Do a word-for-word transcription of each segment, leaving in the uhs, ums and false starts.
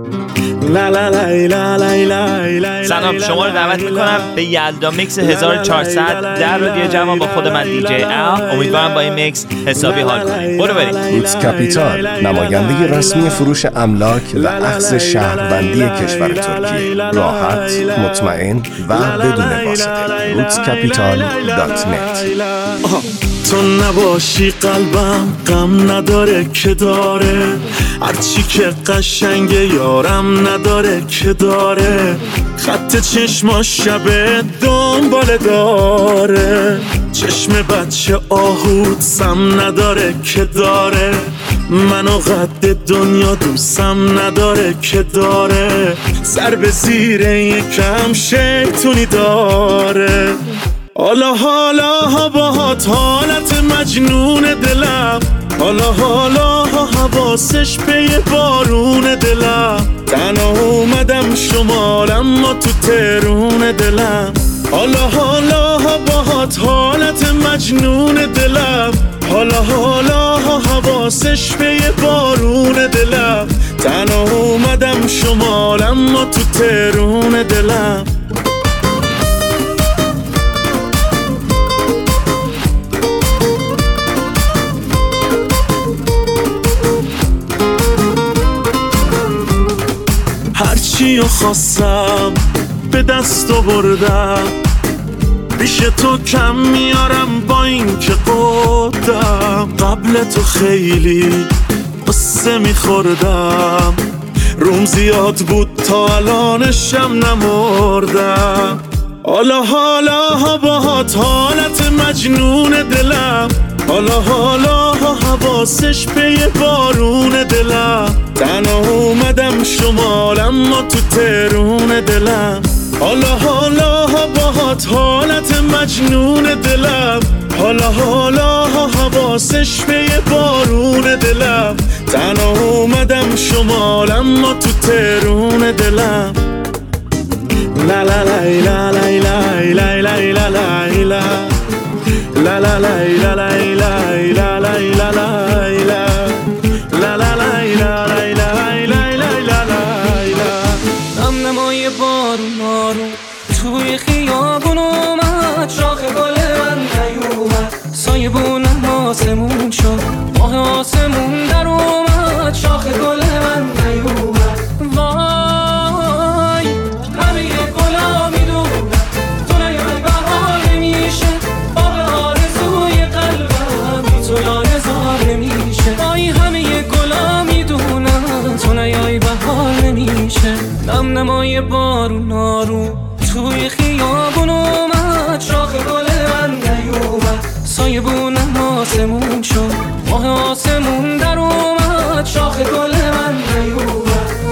سلام، شما رو دعوت میکنم به یلدا میکس هزار و چهارصد در رادیو جوان با خود من دی جی ال. امیدوارم با این میکس حسابی حال کنید. برو بریم. روتس کپیتال، نماینده رسمی فروش املاک و اخذ شهروندی کشور ترکیه، راحت، مطمئن و بدون واسطه. روتس کپیتال دات نت. تو نباشی قلبم غم نداره که داره، هرچی که قشنگه یارم نداره که داره، خط چشماش شبه دنباله داره، چشم بچه آهود سم نداره که داره، منو قد دنیا دوستم نداره که داره، سر به زیر یکم شیطونی داره. حالا حالا باهات حالت مجنون دلم، حالا حالا حواسش به یه بارون دلم، تنها اومدم شمال اما تو ترون دلم، حالا حالا باهات حالت مجنون دلم، حالا حالا حواسش به یه بارون دلم، تنها اومدم شمال اما تو ترون دلم. هرچی خواستم به دست آوردم، پیش تو کم میارم با این که قدم، قبل تو خیلی قصه میخوردم، روم زیاد بود تا الانشم نمردم، حالا حالا باهات حالت مجنون دلم، حالا حالا حواسش به یه بارون دلم، تنها اومدم شمال اما تو ترون دلم، حالا حالا باهات حالت مجنون دلم، حالا حالا حواسش به یه بارون دلم، تنها اومدم شمال اما تو ترون دلم. لا لا لا لا لا لا لا لا لا لا La la la la la la la la la la la La la la la la la la la la la دم نمای بارون آروم توی خیابون اومد، شاخ گل من نیومد، سایبونم آسمون شد، ماه آسمون در اومد، شاخ گل من نیومد، وای همه یه گلا میدونم تو نیای بهار نمیشه، وای همه یه گلا میدونم تو نیای بهار نمیشه، دم نمای بارون آروم توی خیابون اومد، شاخ گل من نیومد، سایبونم آسمون شد، ماه آسمون در اومد، شاخ گل من نیومد.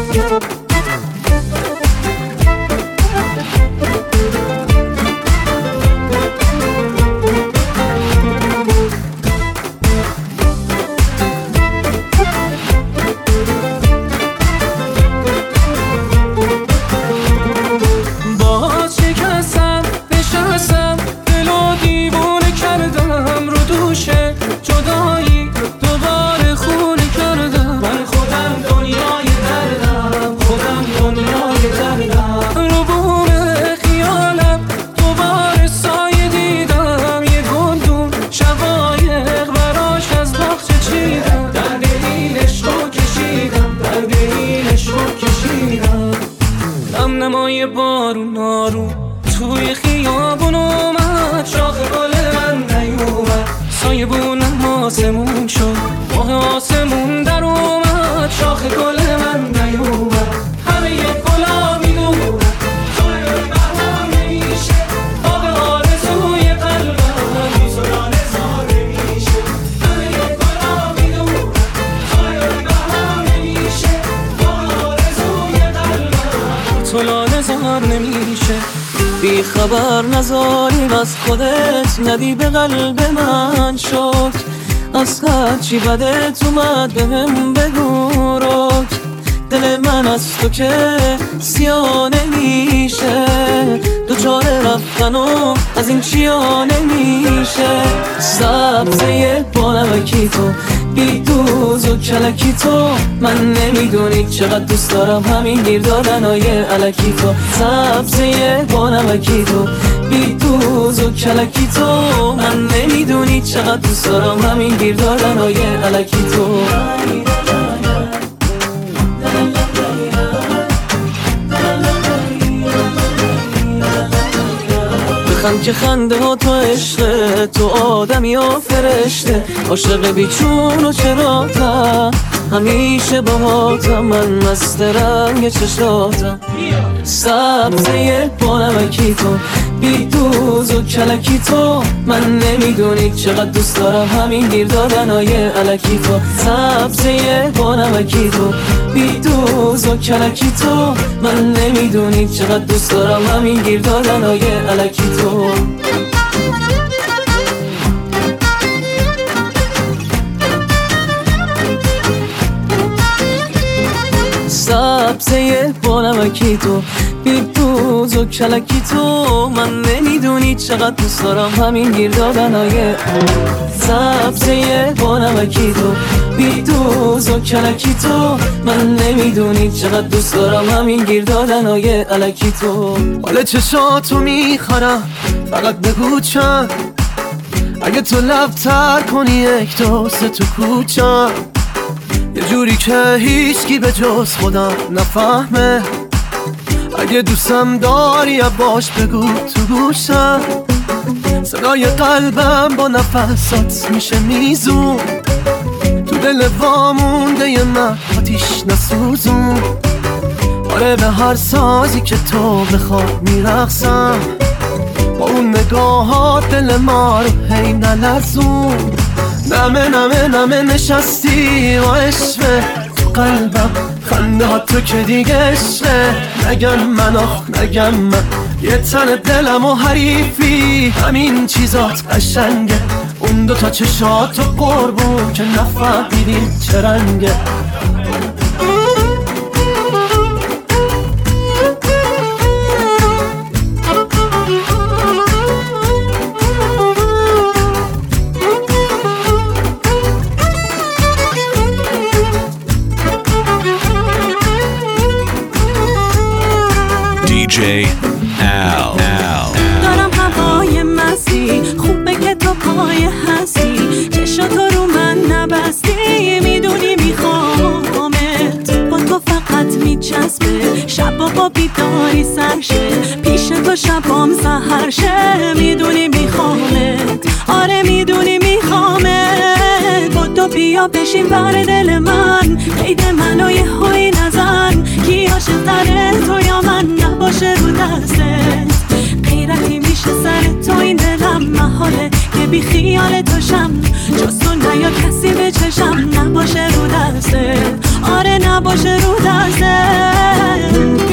نمای بارون آروم توی خیابون اومد، شاخ گل من نیومد، سایبونم آسمون شد، ماه آسمون در اومد، شاخ گل من نیومد، همه یه گلا میدونم تو نیای بهار نمیشه، باغ آرزوی قلبم میزنان زار نمیشه، همه یه گلا میدونم تو نیای بهار نمیشه، باغ آرزوی قلبم تو لاله زار نمیشه، بی خبر نذاریم از خودت، ندی به قلب من شد، از هرچی بدت اومد بهم بگو رک، دل من از تو که سیاه نمیشه، دوچار رفتن و از این چیا نمیشه، سبزه بانمکی تو بی دوز و کلکی تو. من نمیدونی چقدر دوست دارم همین گیر دادنای الکی تو. سبزه با نمکی تو، بی دوز و کلکی تو. من نمیدونی چقدر دوست دارم همین گیر دادنای الکی تو. بخند که خنده ها تو عشقه، تو آدمی و فرشته. عاشق بیچون و چراتم، همیشه با ماتم. من مست رنگ چشاتم، سبزه با نمکی تو، بی دوز و کلکی تو. من نمیدونی چقدر دوست دارم همین گیر دادنای الکی تو. سبزه با نمکی تو، بی دوز و کلکی تو. من نمیدونی چقدر دوست دارم همین گیر دادنای الکی تو. سبزه با نمکی تو، بی دوز و کلکی تو. من نمیدونی چقدر دوست دارم همین گیر دادنای. سبزه با نمکی تو، بی دوز و کلکی تو. من نمیدونی چقدر دوست دارم همین گیر دادنای الکی تو. حال چشاتو میخورم، فقط بگو چند. اگه تو لب تر کنی یک دو سه تو کوچم، یه جوری که هیچکی به جز خودم نفهمه. اگه دوستم داری باش بگو تو گوشم. صدای قلبم با نفسات میشه میزون، تو دل وامونده ی من آتیش نسوزون. آره به هر سازی که تو بخواد میرقصم، با اون نگاهات دل ما رو هی نلرزون. نمه نمه نمه نشستی و عشقه تو قلبم، خنده ها تو که دیگه عشقه. نگم من آخ نگم من، یه تن دلم و حریفی، همین چیزات قشنگه. اون دوتا چشات و قربون که نفهمیدیم چه رنگه. دی جی Al. دارم هوای مستی، خوبه که تو پای هستی. چشاتو رو من نبستی، میدونی میخوامت. با تو فقط میچسبه، شبا با بیداری سرشه. پیش تو شبام سحر شه، میدونی میخوامت. آره میدونی میخوامت. با تو بیا بشین بر دل من، قید منو یه هایی نزن. کی عاشق تره تو یا من، نباشه رو دستت. غیرتی میشه سر تو این دلم، محاله که بی خیال توشم. جز تو نیا کسی به چشم، نباشه رو دستت. آره نباشه رو دستت.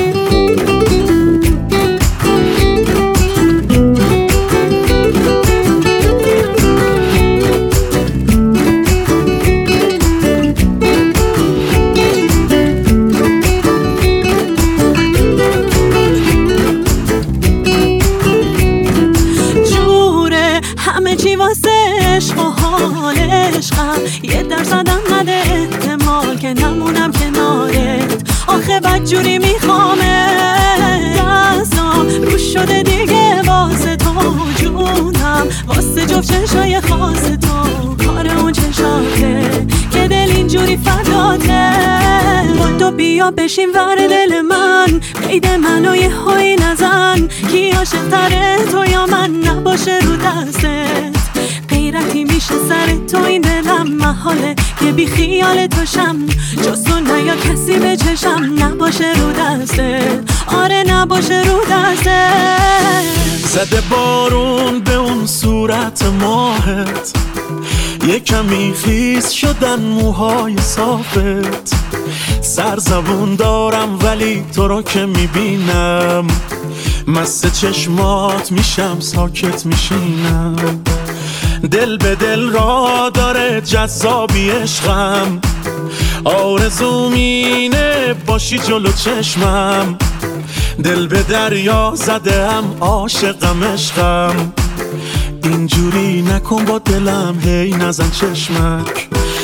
یه درصدم نده احتمال که نمونم کنارت. آخه بدجوری میخوامه، دستم روش شده دیگه واسه تو. جونم واسه جفت چشای خاص تو. کار اون چشاته که دل اینجوری فداته. با تو بیا بشین ور دل من، قید منو یه هایی نزن. کی عاشق تره تو یا من، نباشه رو دستت. غیرتی میشه سر تو این دلم، محاله که بی خیال توشم. جز تو نیا کسی به چشم، نباشه رو دستت. آره نباشه رو دستت. زده بارون به اون صورت ماهت، یه کمی خیس شدن موهای صافت. سرزبون دارم ولی تو رو که میبینم، مست چشمات میشم ساکت میشینم. دل به دل را داره جذابی عشقم، آرزوم اینه باشی جلو چشمم. دل به دریا زدم عاشقم عشقم، اینجوری نکن با دلم هی نزن چشمک.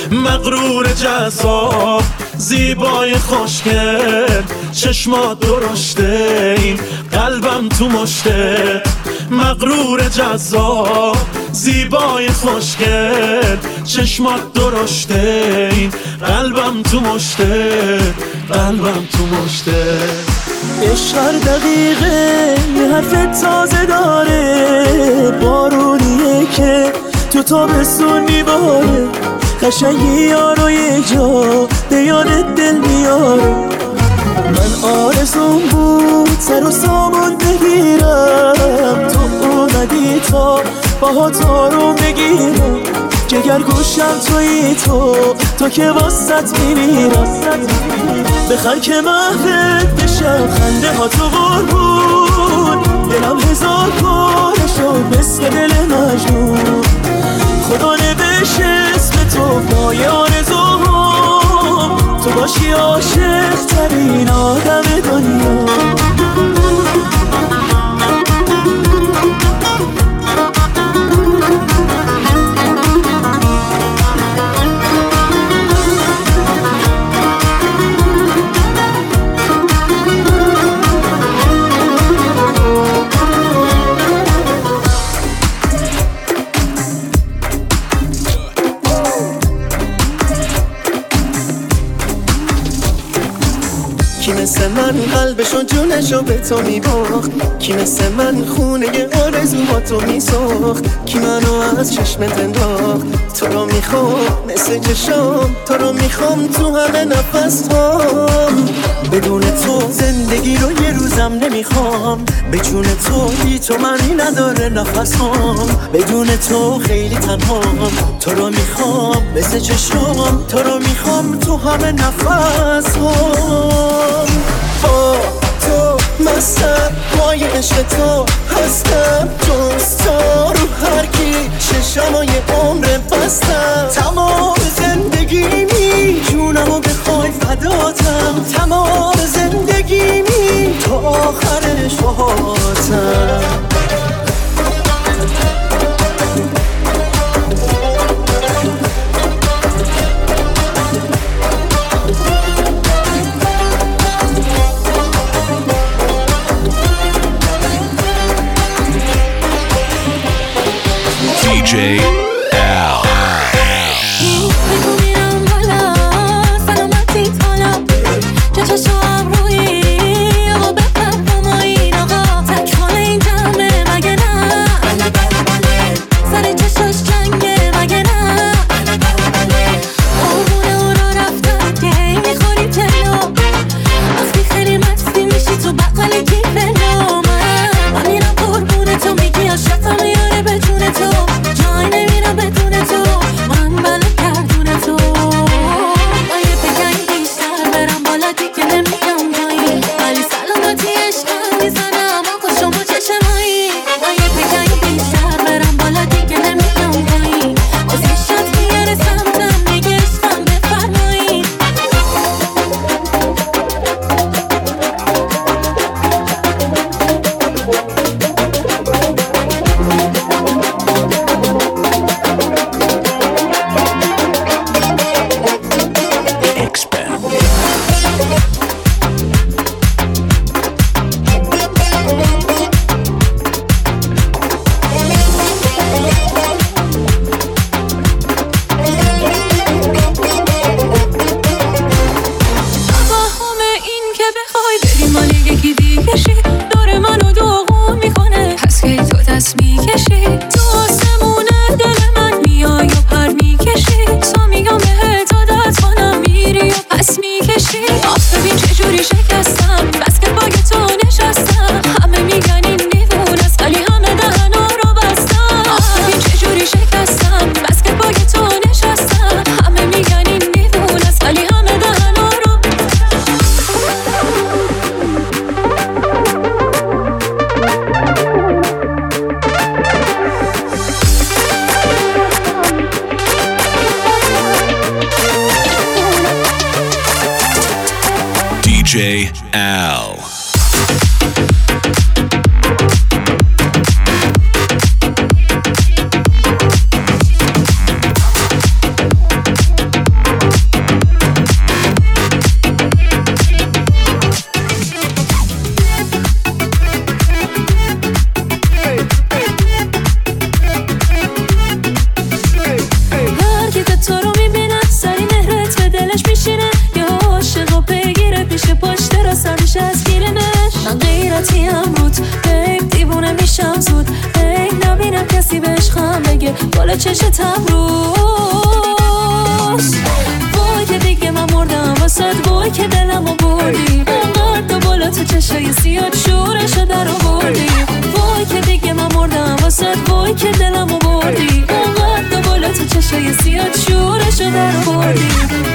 مغرور جذاب زیبای خوشگل چشمات درشته این قلبم تو مشته مغرور جذاب زیبای خوشگل چشمات درشته این قلبم تو مشته قلبم تو مشته عشق هر دقیقه یه حرف تازه داره بارونیه که تو تابستون میباره قشنگی یارو یه جا به یاد دل میاره من آرزون بود سر و سامان بگیرم تو اومدی تا باهات آروم بگیرم جگر گوشم تویی تو تو که واسط میمیرم بخند که محفت بشم خنده ها تو قربون دلم هزار پاره شد مثل دل مجنون خدا نوشت اسم تو پای آرزوام تو باشی عاشق ترین آدم دنیا کی مثل من قلبشو جونشو به تو میباخت کی مثل من خونه آرزوهاتو میساخت کی منو از چشمت انداخت تو رو میخوام مثل چشام تو رو میخوام تو همه نفس هام بدون تو زندگی رو یه روزم نمیخوام به جون تو بی تو معنی نداره نفس هام بدون تو خیلی تنهام تو رو میخوام مثل چشام تو رو میخوام تو همه نفس هام با تو مستم پای عشق تو هستم جز تو رو هر کی چشمای عمر بستم تمام زندگیمی جونمو بخوای فداتم تمام زندگیمی تا آخر شهاتم دی جی Al. بگو میرم بالا سلامتی تالا جا چشم روی آقا بفهم و این آقا تکان این جمعه مگه نه سر چشاش جنگه مگه نه قربونه او رو رفتم که هی میخوری تلو وقتی خیلی مستی میشی تو بقل کیفلو من من میرم قربونه تو میگی عاشقم میاره به جون تو جای نمیرم بدون تو من بله کردون تو من یه بگنگ بیشتر برم بالا دیگه نمیگم جایی ولی سلامتی عشقم میزنم آقا شما چشمایی من یه بگنگ بیشتر برم بالا دیگه نمیگم جایی باز یه شد میاره سمتم میگه عشقم بفرمایی توهم این که بخوای بری مال یکی دیگه شی داره منو داغون میکنه پس که تو دست میکشی تو آسمونه دل من میای و پر میکشی تا میگم بهت عادت کنم میری و پس میکشی آخه ببین چجوری شکستم بس که باگ تو نشستم همه میگن این دیوونه است ولی همه دهنا رو بستم آخه ببین چجوری شکستم بس که باگ تو نشستم همه میگن این دیوونه است ولی همه دهنا رو دی جی Al. راحتی امروت بیب دیوونه میشم زود ای نبینم کسی به عشقم بگه بالا چشت امروز وای که دیگه من مردم واسد وای که دلمو بردی انقدر تو بالا تو چشای سیاد شورشو در آوردی وای که دیگه من مردم واسد وای که دلمو بردی انقدر تو بالا تو چشای سیاد شورشو در آوردی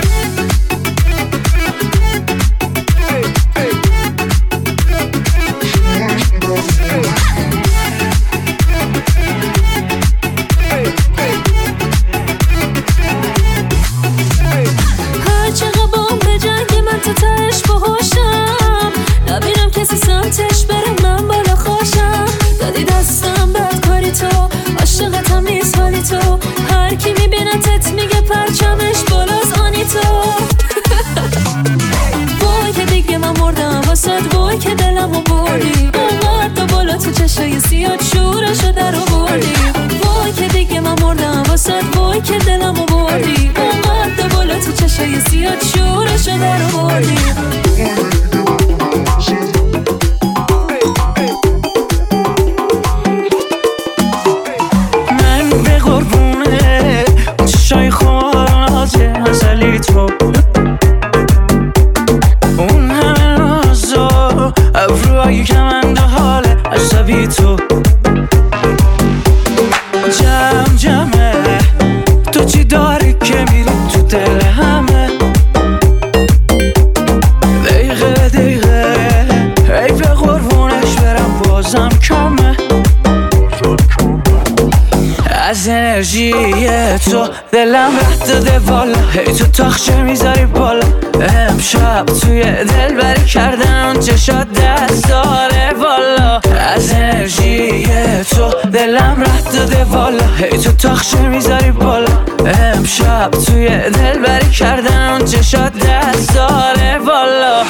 سمتش برم من بالا خوشم دادی دستم بد کاری تو عاشقتم نیست ولی تو هر کی میبینتت میگه پرچمش بالاست آنی تو وای که دیگه من مردم واسد وای که دلمو بردی انقدر تو بالا تو چشای سیاد شورشو در آوردی وای که دیگه من مردم واسد وای که دلمو بردی انقدر تو بالا تو چشای سیاد شورشو در آوردی چشای خواهد ازلی تو اون همه نازا ابروهایی که من دو حال عصبی تو جمع جمعه تو چی داری که میری تو دل همه دقیقه دقیقه ای به قربونش برم بازم کمه از انرژی تو دلم رد داده والا هی تو تاخچه میذاری بالا امشب توی دل بری کردن چشات دست داره والا از انرژی تو دلم رد داده والا هی تو تاخچه میذاری بالا امشب توی دل بری کردن چشات دست داره والا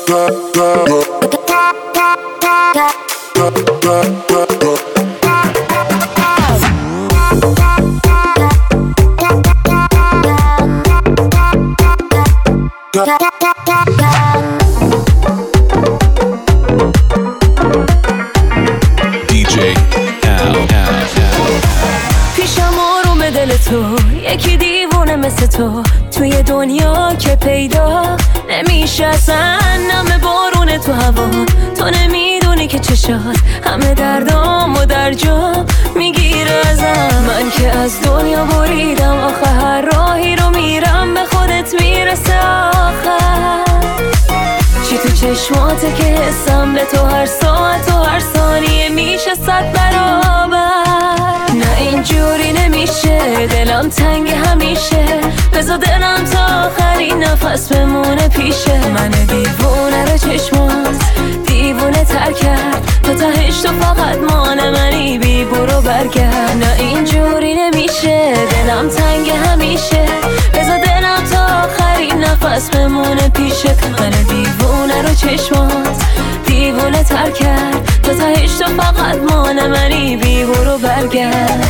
دی جی Al. پیشم آروم دل تو یکی دیوونه مثل تو توی دنیا که پیدا نمیشه اصلا نم بارون تو هوا تو نمیدونی که چشات همه دردام و در جا میگیره ازم من که از دنیا بریدم آخه هر راهی رو میرم به خودت میرسه آخر چی تو چشماته که حسم به تو هر ساعت و هر ثانیه میشه صد برابر نه اینجوری نمیشه دلم تنگ همیشه بذار دلم تا آخرین نفس بمونه پیشه من دیوونه رو چشمات دیوونه تر کرد تو تهش تو فقط مان منی بی برو برگرد نه اینجوری نمیشه دلم تنگ همیشه بذار دلم تا آخرین نفس بمونه پیشه من دیوونه رو چشمات دیوونه تر کرد تو تهش تو فقط مان منی بی برو برگرد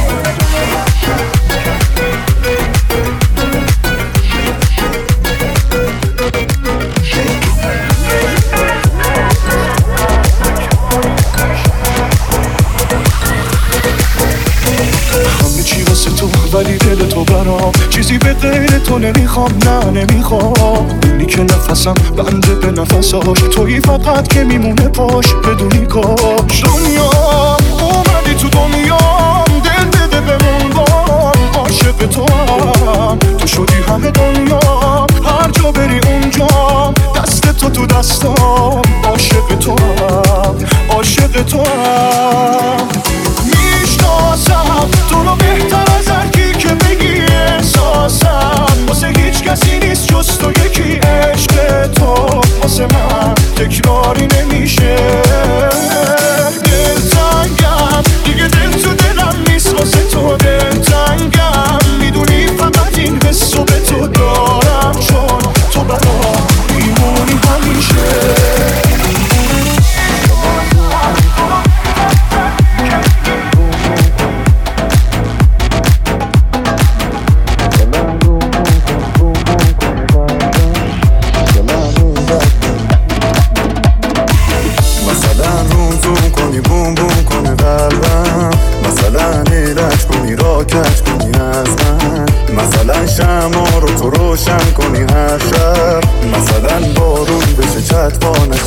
ولی دل تو برام چیزی به غیر تو نمیخوام نه نمیخوام اونی که نفسم بنده به نفساش تویی فقط که میمونه پاش بدونی کاش دنیا اومدی تو دنیا دل بده بمون بام عاشق تو هم تو شدی همه دنیا هر جا بری اونجا دست تو تو دستام عاشق تو هم عاشق تو هم میشناسم تو رو بهتر از هر کی که بگی احساسم واسه هیچ کسی نیست جز تو یکی عشق تو واسه من تکراری نمیشه دلتنگم دیگه دل تو دلم نیست واسه تو دلتنگم میدونی فقط این حسو به تو دارم چون تو برام میمونی همیشه مثلا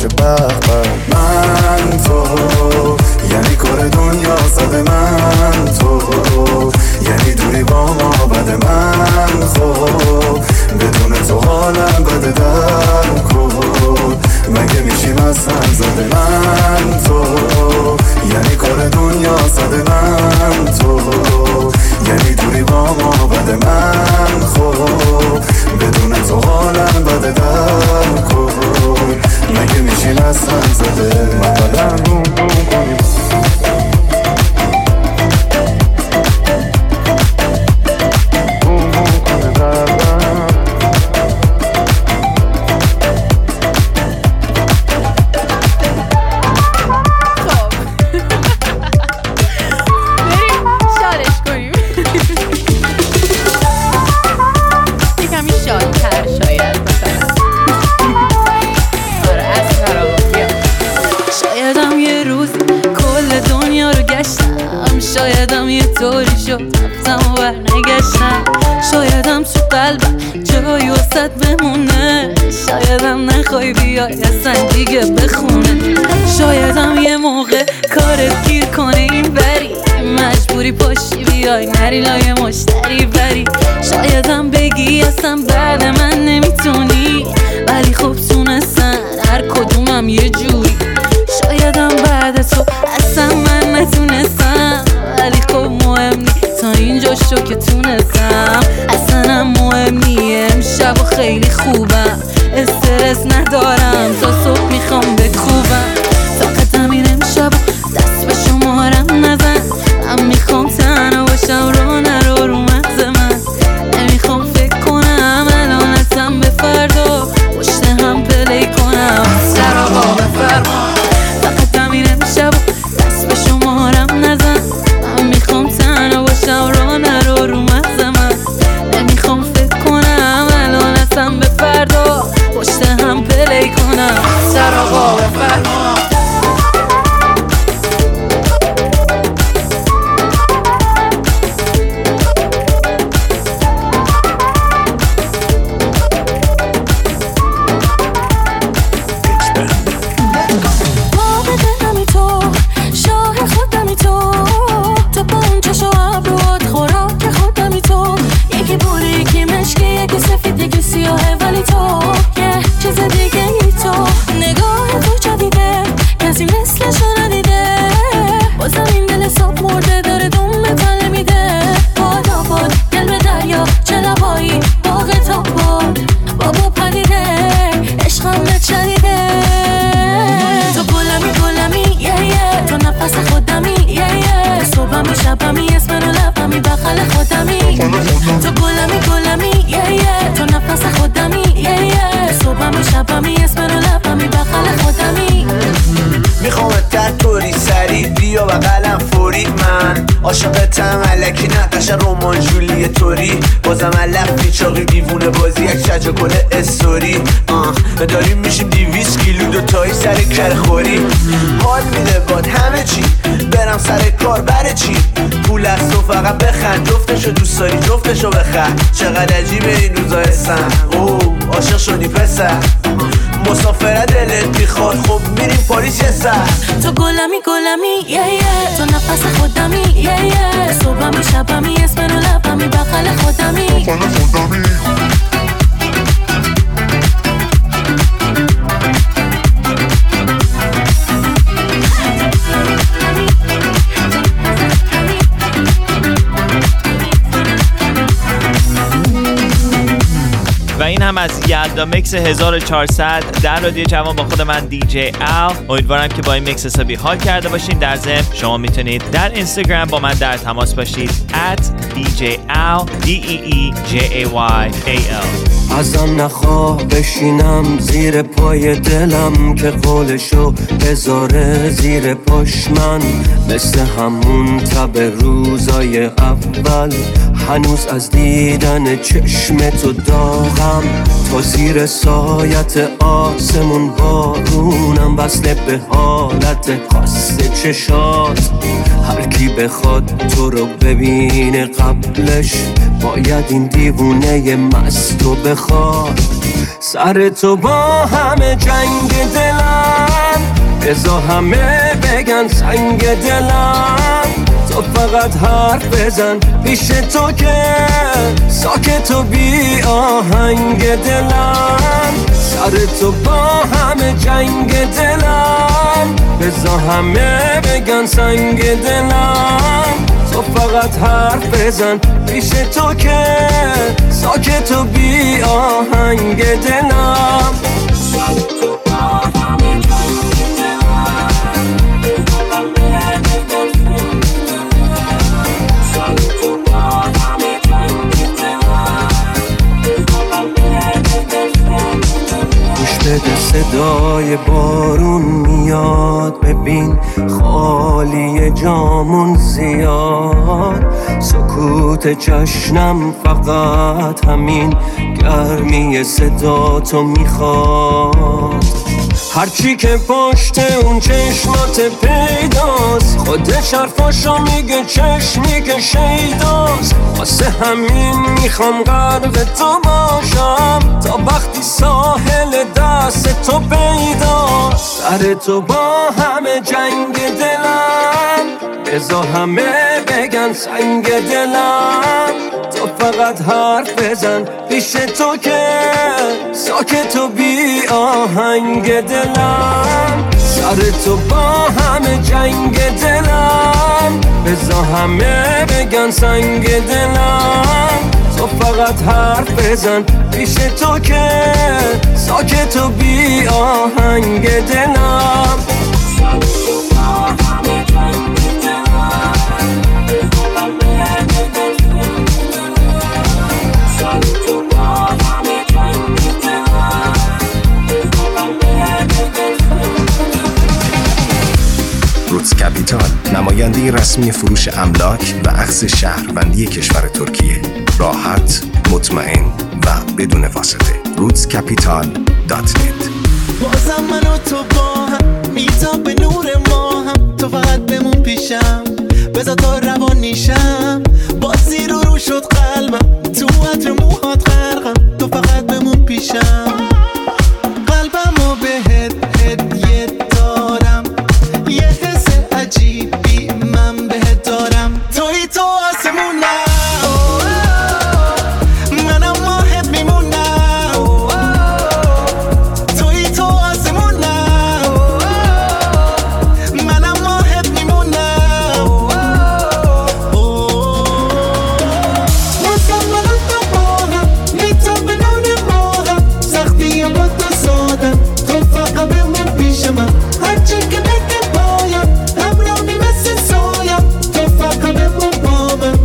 باشه به به. من تو یعنی کار دنیا زده، من تو یعنی دوری با ما بده، من خب بدون تو حالم بده، در کن مگه میشیم از هم زده. من تو یعنی کار دنیا زده، من تو یعنی دوری با ما بده، من خب بدون تو حالم بده، در کن مگه میشیم از هم زده. من بدم بوم بوم کنیم شایدم یه طوری شد رفتم و برنگشتم، شایدم تو قلبم جایی وسط بمونه، شایدم نخوای بیای اصلا دیگه بخونه، شایدم یه موقع کارت گیر کنه این بری مجبوری پاشی بیای نری لای مشتری بری، شایدم بگی اصلا بعد من نمیتونی ولی خب تونستن هر کدومم یه جوری، شایدم بعد تو اصلا من نتونستم ولی خب مهم نی تا اینجا شو که تونستم، اصلا هم مهم نی امشب و خیلی خوبم استرس ندارم تا صبح میخوام بکوبم، فقط همین امشب دست به شمارم نزن، من میخوام تنها باشم رو نرو رو مغز من، نمیخوام فکر کنم الان اصلا به فردا پشت هم پلی کنم سر آقا بفرما، فقط همین امشب دست به شمارم نزن، من میخوام تنها باشم رو نرو رو مغز من، نمیخوام فکر کنم الان اصلا به فردا پشت هم پلی کنم سر آقا بفرما. عاشقتم الکی نقش رومان جولی توری بازم علف بیچاقی دیوونه بازی یک شجا گل استوری آه داریم میشیم دیویس کیلو دوتایی سر کرخوری، حال میده باد همه چی برم سر کار بره چی، پول از تو فقط بخند، جفتشو دوست داری جفتشو بخند، چقدر عجیبه این روزا حسن اوه عاشق شدی پسر، مسافره دلت میخواد خب میریم پاریس یه سر، تو گلمی گلمی یه یه تو نفس خودمی یه یه صبحمی شبمی اسم رو لبمی بغل خودمی خودمی و این هم از یلدا میکس هزار و چهارصد در رادیو جوان با خود من دی جی ال. امیدوارم که با این میکس حسابی حال کرده باشین. در ضمن شما میتونید در اینستاگرام با من در تماس باشید ات دی جی ال دی ای ای جی ای وای ای ال. ازم نخواه بشینم زیر پای دلم که قولشو بذاره زیر پاش، من مثل همون تب روزای اول هنوز از دیدن چشم تو داغم، تا زیر سایت آسمون بارونم وصله به حالت خاص چشات، هر کی بخواد تو رو ببینه قبلش باید این دیوونه مستو بخواد، سر تو با همه جنگ دلم بذار همه بگن سنگ دلم، تو فقط حرف بزن پیش تو که ساکت و بی آهنگ دلم، سر تو با همه جنگ دلم، بذار همه بگن سنگ دلم، تو فقط حرف بزن پیش تو که ساکت و بی آهنگ دلم. بده صدای بارون میاد، ببین خالی جامون زیاد، سکوت جشنم فقط همین گرمی صدا تو میخواد، هرچی که پشت اون چشمات پیداست، خودش حرفاشو میگه چشمی که شیداست، واسه همین میخوام غرق تو باشم تا وقتی ساحل دست تو پیداست، سر تو با همه جنگ دلم، بذار همه بگن سنگ دلم، تو فقط حرف بزن پیش تو که ساکت و بی آهنگ دلم، سر تو با همه جنگ دلم، بذار همه بگن سنگ دلم، تو فقط حرف بزن پیش تو که ساکت و بی آهنگ دلم. روتس کپیتال، نماینده رسمی فروش املاک و اخذ شهروندی کشور ترکیه. راحت، مطمئن و بدون واسطه. روتس کپیتال دات نت. بازم من و تو با هم میتاب به نور ما هم، تو فقط بمون پیشم بذار تا روان نیشم، بازی رو رو شد قلبم تو عطر موهات غرقم، تو فقط بمون پیشم، قلبم رو بهت هدیه دارم، یه حس عجیبی من بهت دارم، توی تو آسمونم، منم ماهت میمونم، توی تو آسمونم، منم ماهت میمونم، واسم منم تو باهم میتاب به نور ماهم، سختی با تو سادم، تو فقط بمون پیش من، هرچی که بگه پایم همرامی مثل سایم، تو فقط بمون با من،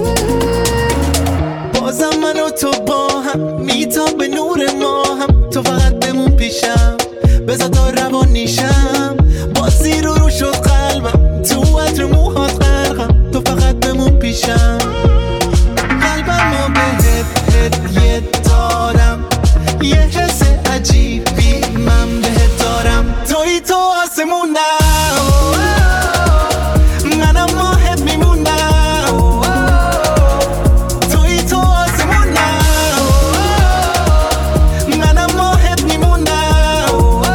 بازم من و تو با هم میتاب به نور ماهم، تو فقط بمون پیشم بذار تا روان نیشم، بازی رو رو شد قلبم تو عطر موهات غرقم، تو فقط بمون پیشم، قلبم رو بهت هدیه دارم، یه حس عجیبی من بهت دارم، توی تو آسمونم، منم ماهت میمونم، توی تو آسمونم، منم ماهت میمونم،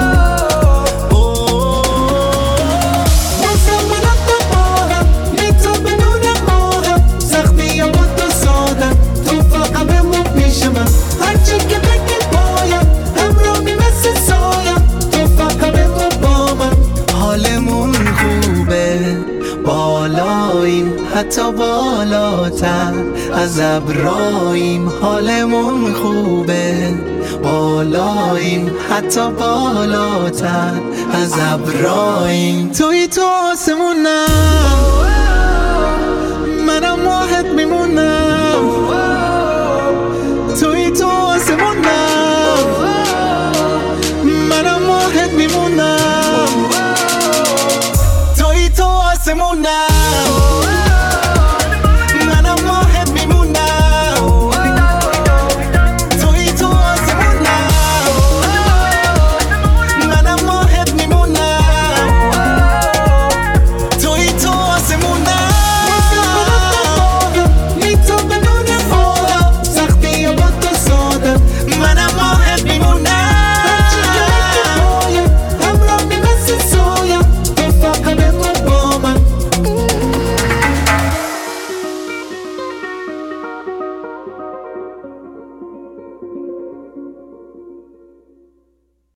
واسم منم تو باهم میتاب به نور ماهم، سختی با تو سادم، تو فقط بمون پیش من، هرچی که بگی پایم همرامی مثل سایم، تو فقط بمون با من، حالمون خوبه بالاییم حتی بالاتر از ابراییم، حالمون خوبه بالاییم حتی بالاتر از ابراییم، توی تو آسمونم، منم ماهت میمونم،